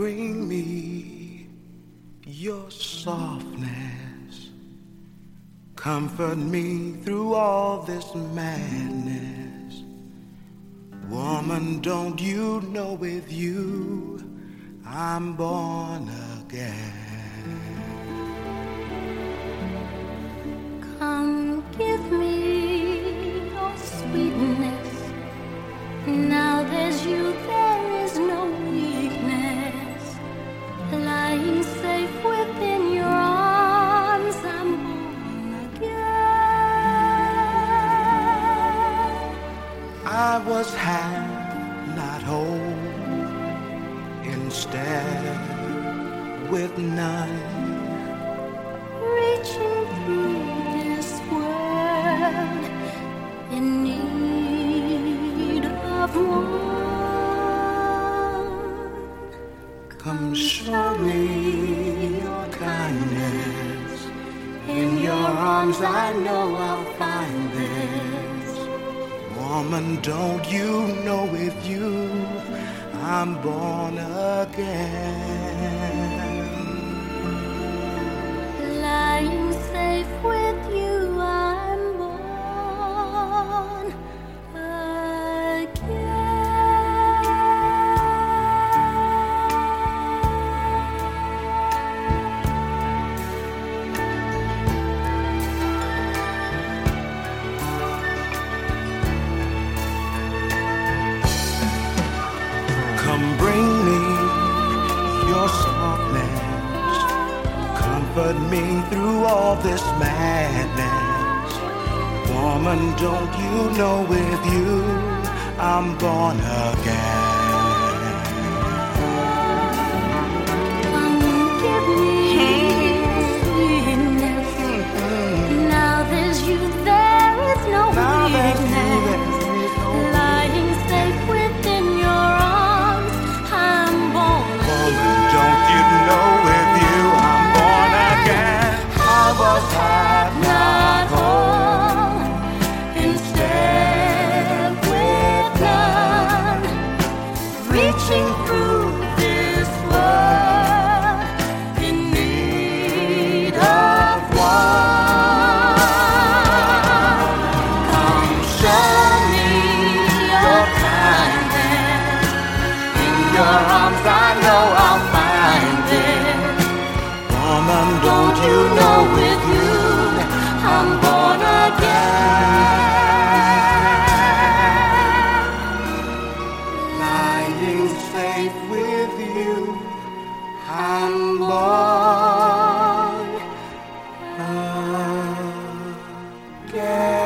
bring me your softness. Comfort me through all this madness. Woman, don't you know with you I'm born again. Come give me your sweetness. Now there's you, there is no weakness. Lying safe within your arms, I'm born again. I was half, not whole, instead with none. Reaching through this world in need of one. Come show me your kindness. In your arms I know I'll find this. Woman, don't you know with you I'm born again. Lying safe with you, I'm born again. Come bring me your softness. Comfort me through all this madness. Woman, don't you know with you I'm born again. Come give me sweetness. Now there's you, there is no weakness. Lying safe within your arms, I'm born Woman, don't you know with you I'm born again. I was half, not whole, instead with none. Reaching through this world in need of one. Come show me your kindness. In your arms I know I'll find it. woman, Don't you know with you I'm born again. lying safe with you I'm born again.